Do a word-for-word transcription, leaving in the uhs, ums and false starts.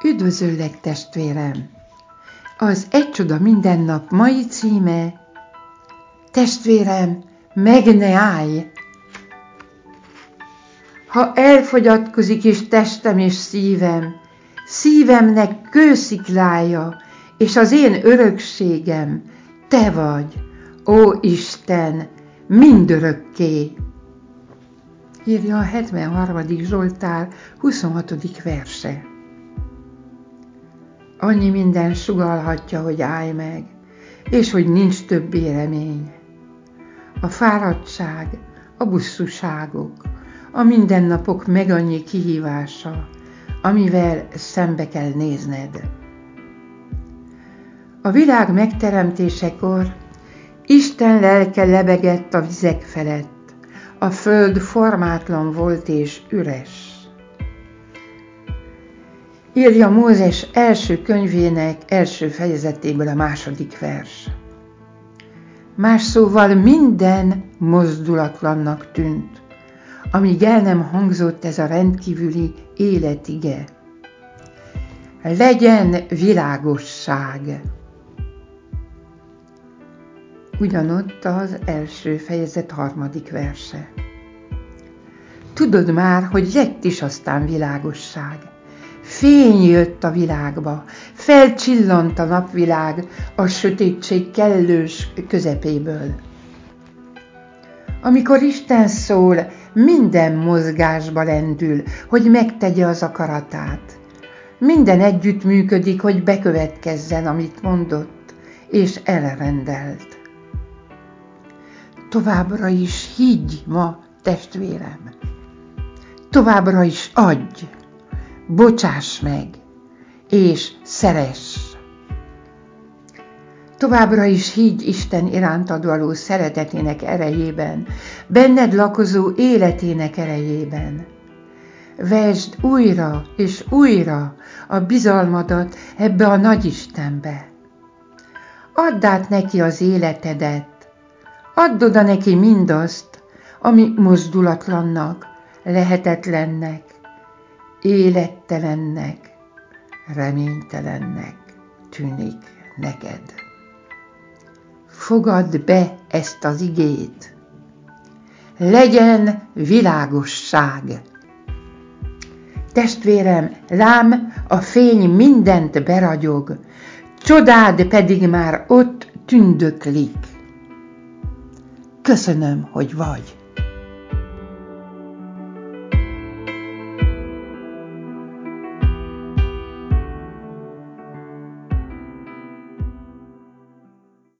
Üdvözöllek, testvérem! Az Egy csoda minden nap mai címe: Testvérem, meg ne állj! Ha elfogyatkozik is testem és szívem, szívemnek kősziklája, és az én örökségem te vagy, ó Isten, mindörökké. Írja a hetvenharmadik Zsoltár huszonhatodik verse. Annyi minden sugallhatja, hogy állj meg, és hogy nincs többé remény. A fáradtság, a bosszúságok, a mindennapok meg annyi kihívása, amivel szembe kell nézned. A világ megteremtésekor Isten lelke lebegett a vizek felett, a föld formátlan volt és üres. Írja Mózes első könyvének első fejezetéből a második vers. Más szóval minden mozdulatlannak tűnt, amíg el nem hangzott ez a rendkívüli életige. Legyen világosság! Ugyanott az első fejezet harmadik verse. Tudod már, hogy lett is aztán világosság. Fény jött a világba, felcsillant a napvilág a sötétség kellős közepéből. Amikor Isten szól, minden mozgásba lendül, hogy megtegye az akaratát. Minden együttműködik, hogy bekövetkezzen, amit mondott és elrendelt. Továbbra is higgy ma, testvérem! Továbbra is adj! Bocsáss meg, és szeress! Továbbra is higgy Isten irántad való szeretetének erejében, benned lakozó életének erejében. Vesd újra és újra a bizalmadat ebbe a nagy Istenbe. Add át neki az életedet, add oda neki mindazt, ami mozdulatlannak, lehetetlennek, élettelennek, reménytelennek tűnik neked. Fogadd be ezt az igét. Legyen világosság! Testvérem, lám, a fény mindent beragyog, csodád pedig már ott tündöklik. Köszönöm, hogy vagy.